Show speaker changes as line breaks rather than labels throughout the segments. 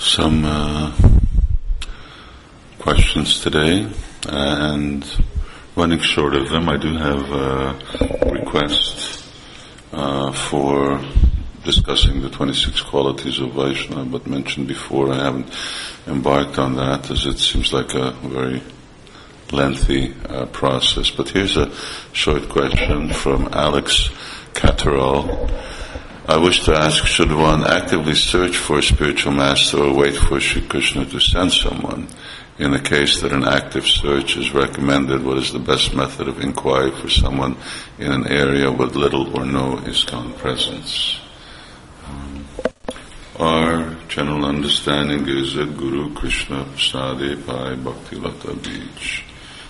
Some questions today, and running short of them, I do have a request for discussing the 26 qualities of Vaishnava, but mentioned before, I haven't embarked on that as it seems like a very lengthy process. But here's a short question from Alex Catterall. I wish to ask, should one actively search for a spiritual master or wait for Sri Krishna to send someone? In the case that an active search is recommended, what is the best method of inquiry for someone in an area with little or no ISKCON presence? Our general understanding is that Guru Krishna Prasade Pai Bhakti Lata Beach.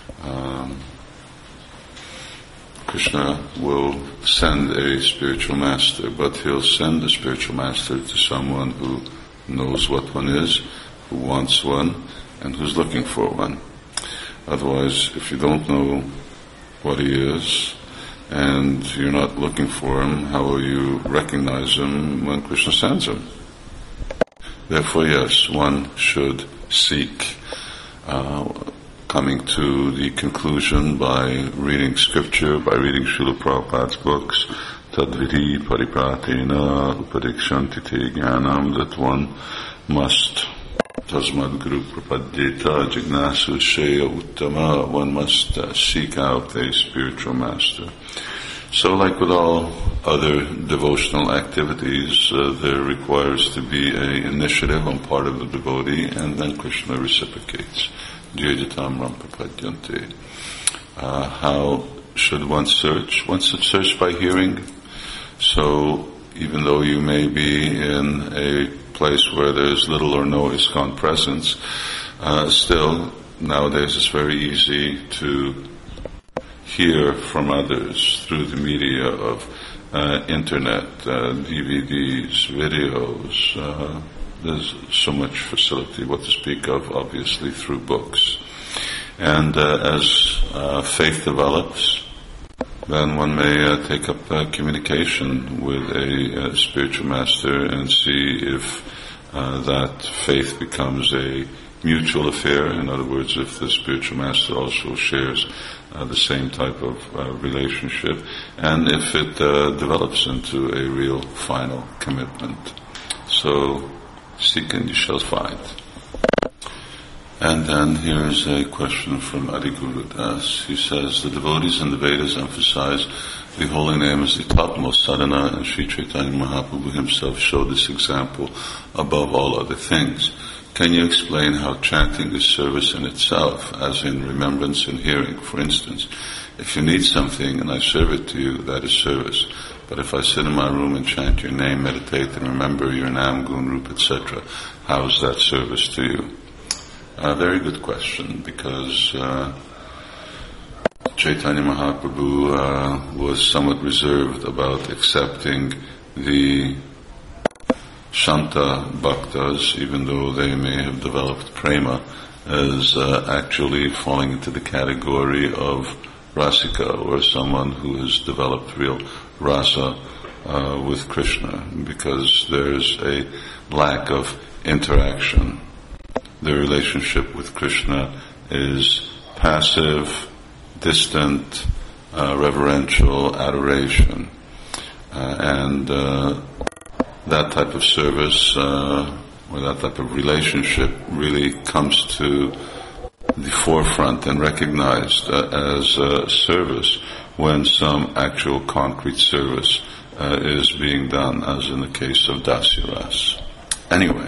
Krishna will send a spiritual master, but he'll send a spiritual master to someone who knows what one is, who wants one, and who's looking for one. Otherwise, if you don't know what he is, and you're not looking for him, how will you recognize him when Krishna sends him? Therefore, yes, one should seek coming to the conclusion by reading scripture, by reading Srila Prabhupada's books, Tadviti Paripratena Upadikshanti Te Jnanam, that one must, Tasmad Guru Prapadyeta Jignasu Shreya Uttama, one must seek out a spiritual master. So like with all other devotional activities, there requires to be an initiative on part of the devotee, and then Krishna reciprocates. How should one search? One should search by hearing. So even though you may be in a place where there's little or no ISKCON presence, still nowadays it's very easy to hear from others through the media of internet, DVDs, videos. There's so much facility, what to speak of, obviously, through books. And as faith develops, then one may take up communication with a spiritual master and see if that faith becomes a mutual affair. In other words, if the spiritual master also shares the same type of relationship, and if it develops into a real final commitment. So, seek and you shall find. And then here is a question from Adiguru Das. He says, the devotees in the Vedas emphasize the holy name as the topmost sadhana, and Sri Chaitanya Mahaprabhu himself showed this example above all other things. Can you explain how chanting is service in itself, as in remembrance and hearing? For instance, if you need something and I serve it to you, that is service. But if I sit in my room and chant your name, meditate and remember your Nam, Gun, Rup, etc., how is that service to you? A very good question, because Chaitanya Mahaprabhu was somewhat reserved about accepting the Shanta Bhaktas, even though they may have developed prema, as actually falling into the category of Rasika, or someone who has developed real rasa with Krishna, because there's a lack of interaction. The relationship with Krishna is passive, distant, reverential adoration, and that type of service or that type of relationship really comes to the forefront and recognized as service when some actual concrete service is being done, as in the case of Dasyaras. Anyway,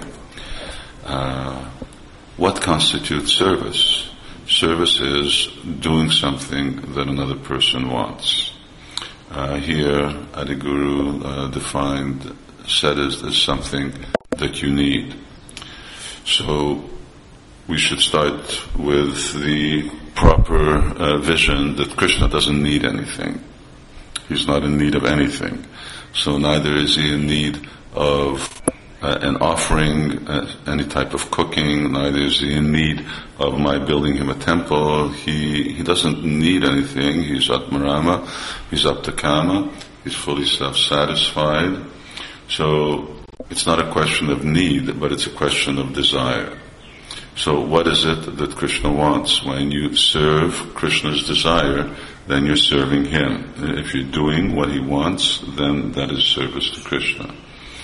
what constitutes service? Service is doing something that another person wants. Here, Adiguru said it as something that you need. So we should start with the proper vision that Krishna doesn't need anything. He's not in need of anything. So neither is he in need of an offering, any type of cooking, neither is he in need of my building him a temple. He doesn't need anything. He's Atmarama, he's Aptakama, he's fully self-satisfied. So It's not a question of need, but it's a question of desire. So what is it that Krishna wants? When you serve Krishna's desire, then you're serving him. If you're doing what he wants, then that is service to Krishna.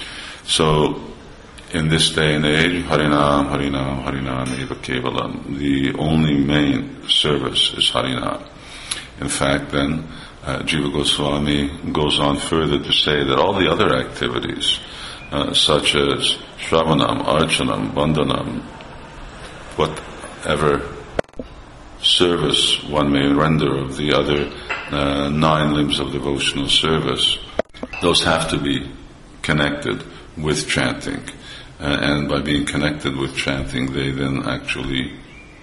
So in this day and age, Harinam, Harinam, Harinam eva kevalam. The only main service is Harinam. In fact, then, Jiva Goswami goes on further to say that all the other activities, such as Shravanam, Archanam, Vandanam, whatever service one may render of the other 9 limbs of devotional service, those have to be connected with chanting. And by being connected with chanting, they then actually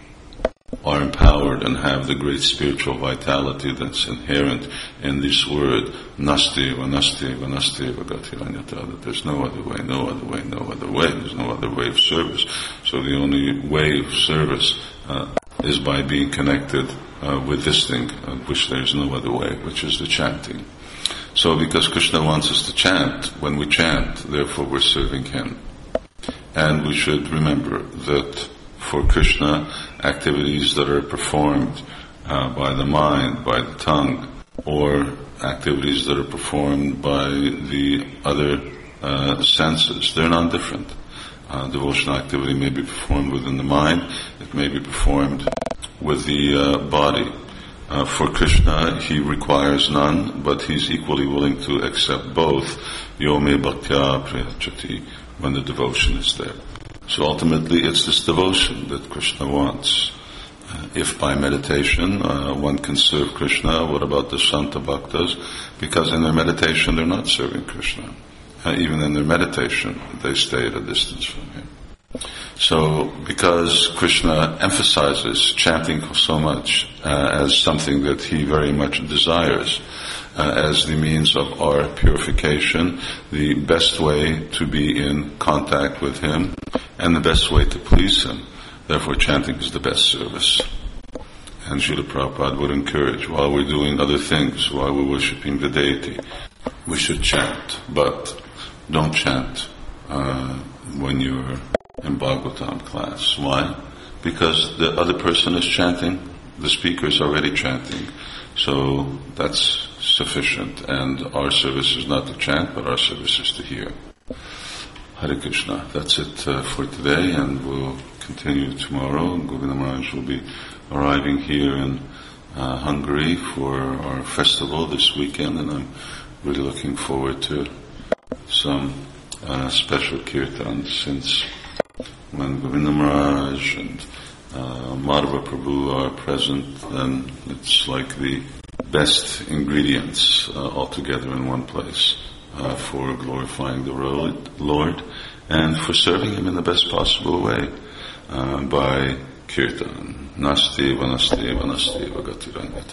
are empowered and have the great spiritual vitality that's inherent in this word, Nasti, Vanasti, Vanasti, Vagatiranyata, that there's no other way, no other way, no other way, there's no other way of service. So the only way of service is by being connected with this thing, which there's no other way, which is the chanting. So because Krishna wants us to chant, when we chant, therefore we're serving him. And we should remember that for Krishna, activities that are performed by the mind, by the tongue, or activities that are performed by the other senses, they're not different. Devotional activity may be performed within the mind, it may be performed with the body. For Krishna, he requires none, but he's equally willing to accept both. Yo me bhaktya priyachati, when the devotion is there. So ultimately, it's this devotion that Krishna wants. If by meditation one can serve Krishna, what about the Santa Bhaktas? Because in their meditation they're not serving Krishna. Even in their meditation, they stay at a distance from him. So because Krishna emphasizes chanting so much as something that he very much desires, as the means of our purification, the best way to be in contact with him, and the best way to please him. Therefore, chanting is the best service. And Srila Prabhupada would encourage, while we're doing other things, while we're worshipping the deity, we should chant. But don't chant when you're in Bhagavatam class. Why? Because the other person is chanting, the speaker is already chanting. So that's sufficient. And our service is not to chant, but our service is to hear. Hare Krishna. That's it for today, and we'll continue tomorrow. Govinda Maharaj will be arriving here in Hungary for our festival this weekend, and I'm really looking forward to some special kirtan, since when Govinda Maharaj and Madhava Prabhu are present, then it's like the best ingredients all together in one place. For glorifying the Lord and for serving him in the best possible way by kirtan. Nasti, vanasti, vanasti, vagatiranyata.